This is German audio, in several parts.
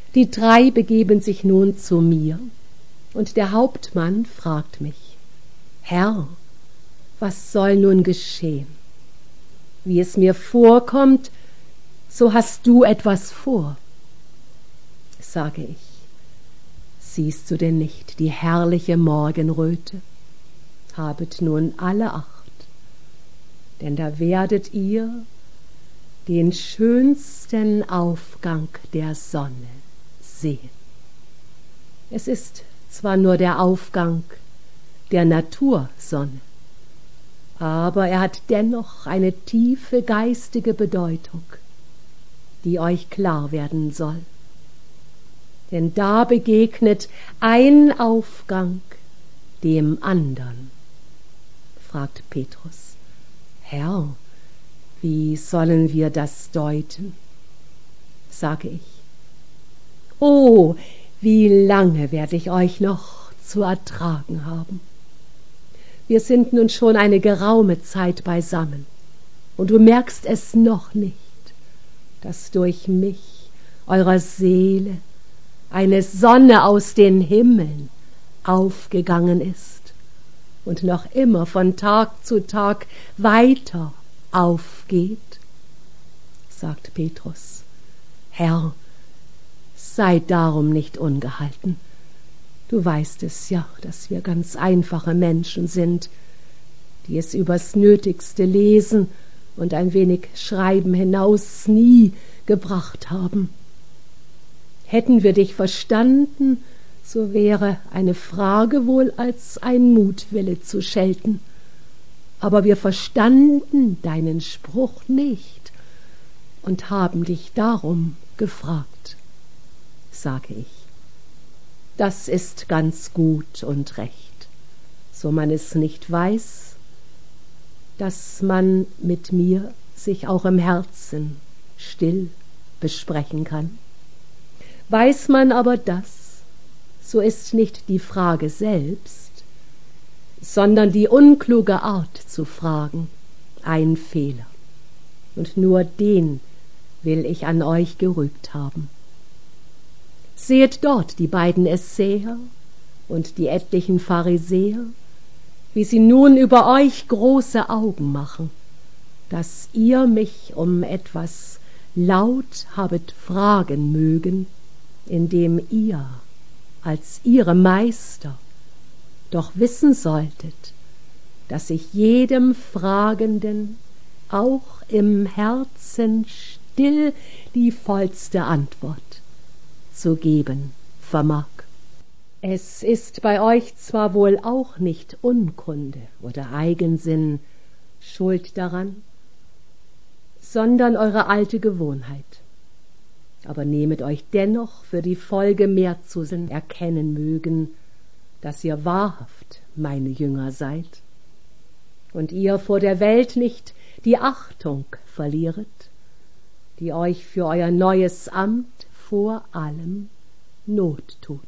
Die 3 begeben sich nun zu mir, und der Hauptmann fragt mich: Herr, was soll nun geschehen? Wie es mir vorkommt, so hast du etwas vor. Sage ich: Siehst du denn nicht die herrliche Morgenröte? Habet nun alle Acht, denn da werdet ihr den schönsten Aufgang der Sonne sehen. Es ist zwar nur der Aufgang der Natursonne, aber er hat dennoch eine tiefe geistige Bedeutung, die euch klar werden soll. Denn da begegnet ein Aufgang dem andern. Fragt Petrus: Herr, wie sollen wir das deuten? Sage ich: Oh, wie lange werde ich euch noch zu ertragen haben? Wir sind nun schon eine geraume Zeit beisammen, und du merkst es noch nicht, dass durch mich, eurer Seele, eine Sonne aus den Himmeln aufgegangen ist und noch immer von Tag zu Tag weiter aufgeht. Sagt Petrus: Herr, sei darum nicht ungehalten. Du weißt es ja, dass wir ganz einfache Menschen sind, die es übers Nötigste lesen und ein wenig Schreiben hinaus nie gebracht haben. Hätten wir dich verstanden, so wäre eine Frage wohl als ein Mutwille zu schelten. Aber wir verstanden deinen Spruch nicht und haben dich darum gefragt. Sage ich: Das ist ganz gut und recht, so man es nicht weiß, dass man mit mir sich auch im Herzen still besprechen kann. Weiß man aber das, so ist nicht die Frage selbst, sondern die unkluge Art zu fragen ein Fehler, und nur den will ich an euch gerügt haben. Sehet dort die beiden Essäer und die etlichen Pharisäer, wie sie nun über euch große Augen machen, dass ihr mich um etwas laut habet fragen mögen, indem ihr als ihre Meister doch wissen solltet, dass ich jedem Fragenden auch im Herzen still die vollste Antwort zu geben vermag. Es ist bei euch zwar wohl auch nicht Unkunde oder Eigensinn schuld daran, sondern eure alte Gewohnheit. Aber nehmet euch dennoch für die Folge mehr zu erkennen mögen, dass ihr wahrhaft meine Jünger seid und ihr vor der Welt nicht die Achtung verlieret, die euch für euer neues Amt vor allem Not tut.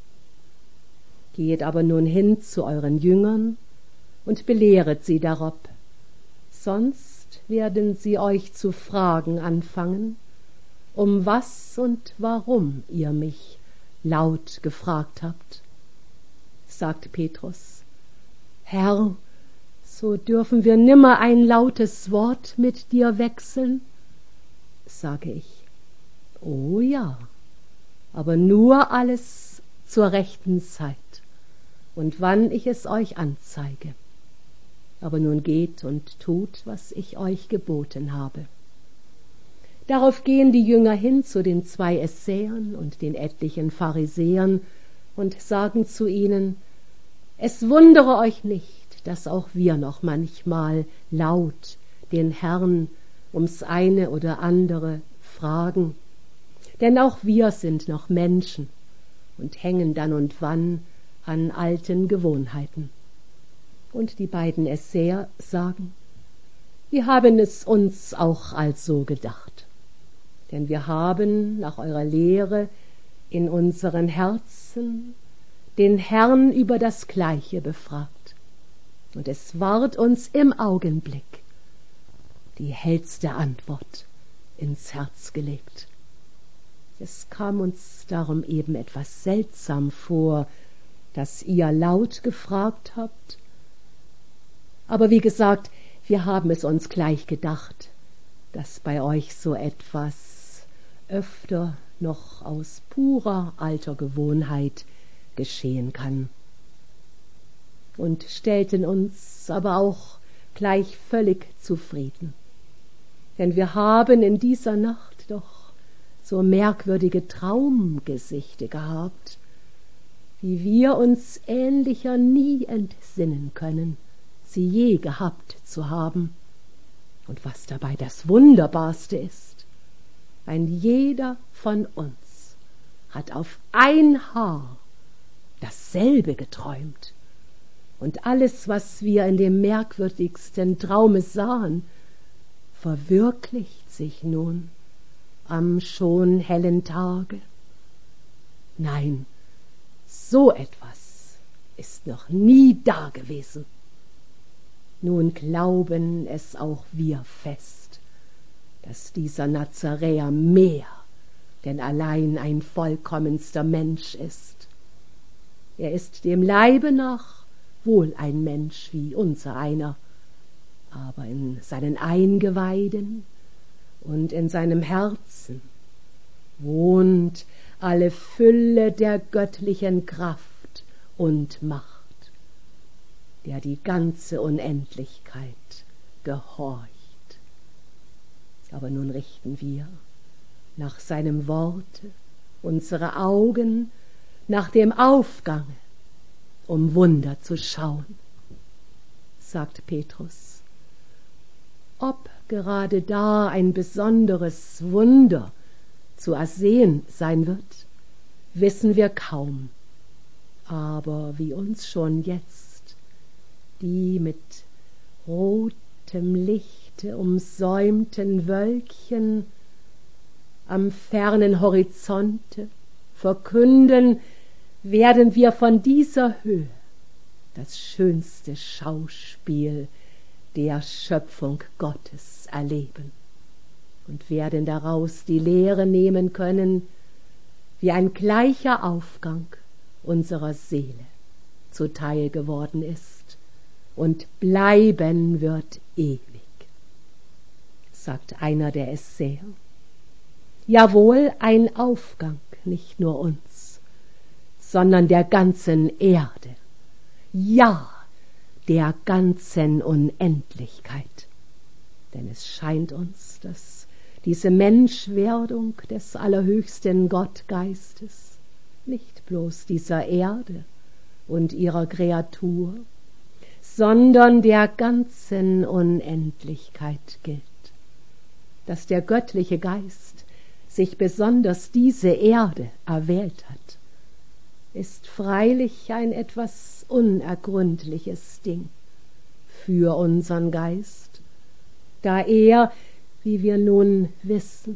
Geht aber nun hin zu euren Jüngern und belehret sie darob, sonst werden sie euch zu fragen anfangen, um was und warum ihr mich laut gefragt habt. Sagt Petrus: Herr, so dürfen wir nimmer ein lautes Wort mit dir wechseln. Sage ich: Oh ja, aber nur alles zur rechten Zeit und wann ich es euch anzeige. Aber nun geht und tut, was ich euch geboten habe. Darauf gehen die Jünger hin zu den 2 Essäern und den etlichen Pharisäern und sagen zu ihnen: Es wundere euch nicht, dass auch wir noch manchmal laut den Herrn ums eine oder andere fragen, denn auch wir sind noch Menschen und hängen dann und wann an alten Gewohnheiten. Und die beiden Essäer sagen: Wir haben es uns auch also gedacht, denn wir haben nach eurer Lehre in unseren Herzen den Herrn über das Gleiche befragt, und es ward uns im Augenblick die hellste Antwort ins Herz gelegt. Es kam uns darum eben etwas seltsam vor, dass ihr laut gefragt habt. Aber wie gesagt, wir haben es uns gleich gedacht, dass bei euch so etwas öfter noch aus purer alter Gewohnheit geschehen kann. Und stellten uns aber auch gleich völlig zufrieden. Denn wir haben in dieser Nacht doch so merkwürdige Traumgesichte gehabt, wie wir uns ähnlicher nie entsinnen können, sie je gehabt zu haben. Und was dabei das Wunderbarste ist, ein jeder von uns hat auf ein Haar dasselbe geträumt. Und alles, was wir in dem merkwürdigsten Traume sahen, verwirklicht sich nun am schon hellen Tage. Nein, so etwas ist noch nie dagewesen. Nun glauben es auch wir fest, dass dieser Nazaräer mehr denn allein ein vollkommenster Mensch ist. Er ist dem Leibe nach wohl ein Mensch wie unser einer, aber in seinen Eingeweiden und in seinem Herzen wohnt alle Fülle der göttlichen Kraft und Macht, der die ganze Unendlichkeit gehorcht. Aber nun richten wir nach seinem Worte unsere Augen nach dem Aufgange, um Wunder zu schauen, sagt Petrus. Ob gerade da ein besonderes Wunder zu ersehen sein wird, wissen wir kaum. Aber wie uns schon jetzt die mit rotem Lichte umsäumten Wölkchen am fernen Horizonte verkünden, werden wir von dieser Höhe das schönste Schauspiel der Schöpfung Gottes erleben und werden daraus die Lehre nehmen können, wie ein gleicher Aufgang unserer Seele zuteil geworden ist und bleiben wird ewig, sagt einer der Essäer. Jawohl, ein Aufgang, nicht nur uns, sondern der ganzen Erde, ja, der ganzen Unendlichkeit. Denn es scheint uns, dass diese Menschwerdung des allerhöchsten Gottgeistes nicht bloß dieser Erde und ihrer Kreatur, sondern der ganzen Unendlichkeit gilt, dass der göttliche Geist sich besonders diese Erde erwählt hat, ist freilich ein etwas unergründliches Ding für unseren Geist, da er, wie wir nun wissen,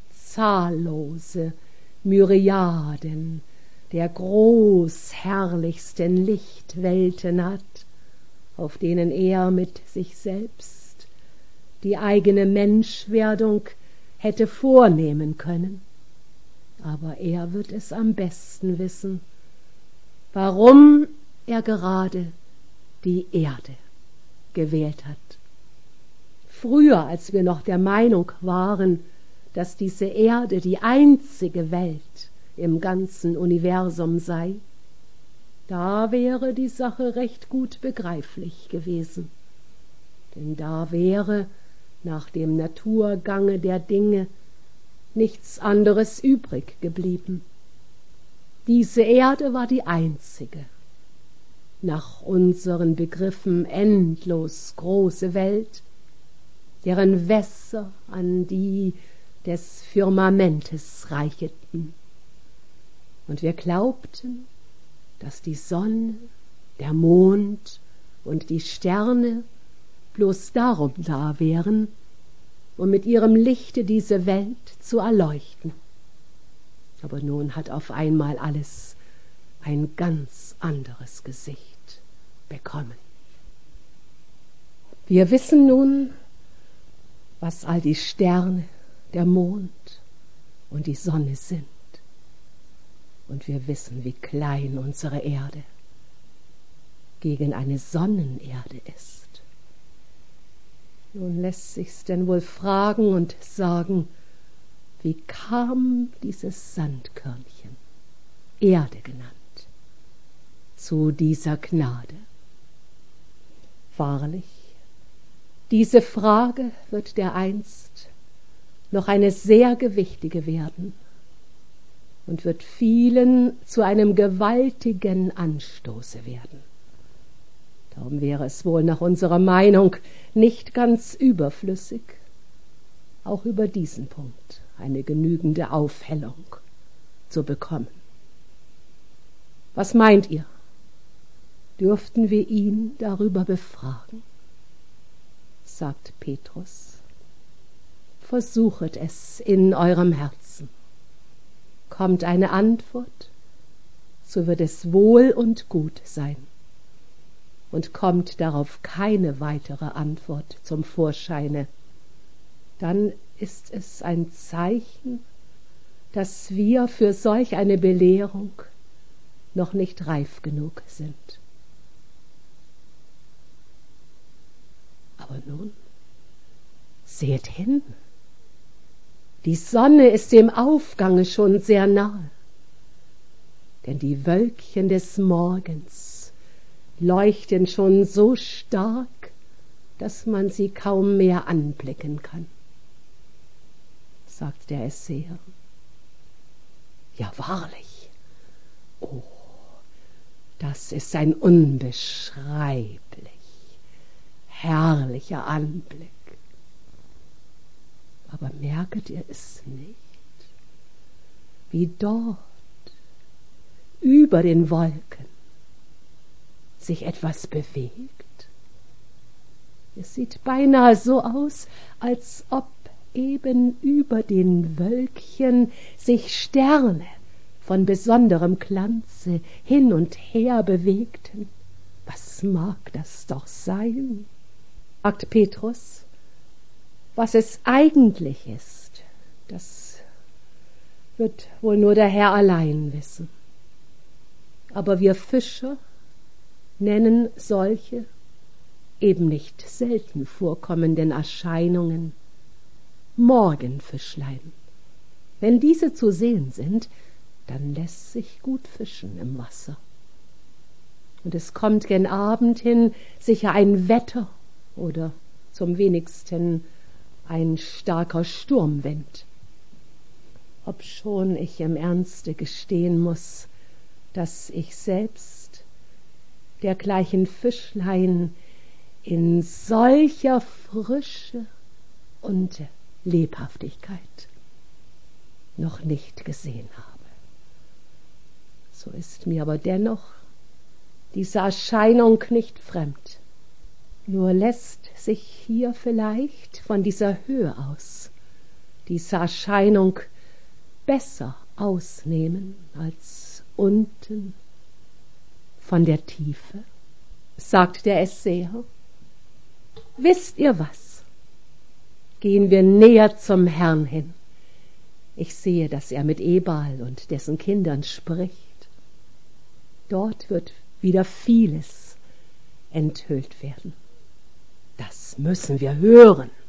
zahllose Myriaden der großherrlichsten Lichtwelten hat, auf denen er mit sich selbst die eigene Menschwerdung hätte vornehmen können. Aber er wird es am besten wissen, warum er gerade die Erde gewählt hat. Früher, als wir noch der Meinung waren, dass diese Erde die einzige Welt im ganzen Universum sei, da wäre die Sache recht gut begreiflich gewesen. Denn da wäre nach dem Naturgange der Dinge nichts anderes übrig geblieben. Diese Erde war die einzige, nach unseren Begriffen endlos große Welt, deren Wässer an die des Firmamentes reicheten. Und wir glaubten, dass die Sonne, der Mond und die Sterne bloß darum da wären, um mit ihrem Lichte diese Welt zu erleuchten. Aber nun hat auf einmal alles ein ganz anderes Gesicht bekommen. Wir wissen nun, was all die Sterne, der Mond und die Sonne sind. und wir wissen, wie klein unsere Erde gegen eine Sonnenerde ist. Nun lässt sich's denn wohl fragen und sagen, wie kam dieses Sandkörnchen, Erde genannt, zu dieser Gnade? Wahrlich, diese Frage wird dereinst noch eine sehr gewichtige werden und wird vielen zu einem gewaltigen Anstoße werden. Darum wäre es wohl nach unserer Meinung nicht ganz überflüssig, auch über diesen Punkt eine genügende Aufhellung zu bekommen. Was meint ihr? Dürften wir ihn darüber befragen? Sagt Petrus. Versuchet es in eurem Herzen. Kommt eine Antwort, so wird es wohl und gut sein. Und kommt darauf keine weitere Antwort zum Vorscheine, dann ist es ein Zeichen, dass wir für solch eine Belehrung noch nicht reif genug sind. Aber nun, seht hin, die Sonne ist dem Aufgange schon sehr nahe, denn die Wölkchen des Morgens leuchten schon so stark, dass man sie kaum mehr anblicken kann, sagt der Esseher. Ja, wahrlich, oh, das ist ein unbeschreiblich herrlicher Anblick. Aber merket ihr es nicht, wie dort über den Wolken sich etwas bewegt? Es sieht beinahe so aus, als ob eben über den Wölkchen sich Sterne von besonderem Glanze hin und her bewegten. Was mag das doch sein? Fragt Petrus. Was es eigentlich ist, das wird wohl nur der Herr allein wissen. Aber wir Fischer nennen solche eben nicht selten vorkommenden Erscheinungen Morgenfischlein. Wenn diese zu sehen sind, dann lässt sich gut fischen im Wasser. Und es kommt gen Abend hin sicher ein Wetter oder zum wenigsten ein starker Sturmwind. Obschon ich im Ernste gestehen muß, dass ich selbst dergleichen Fischlein in solcher Frische und Lebhaftigkeit noch nicht gesehen habe. So ist mir aber dennoch diese Erscheinung nicht fremd. Nur lässt sich hier vielleicht von dieser Höhe aus diese Erscheinung besser ausnehmen als unten von der Tiefe, sagt der Esseher. Wisst ihr was? Gehen wir näher zum Herrn hin. Ich sehe, dass er mit Ebal und dessen Kindern spricht. Dort wird wieder vieles enthüllt werden. Das müssen wir hören.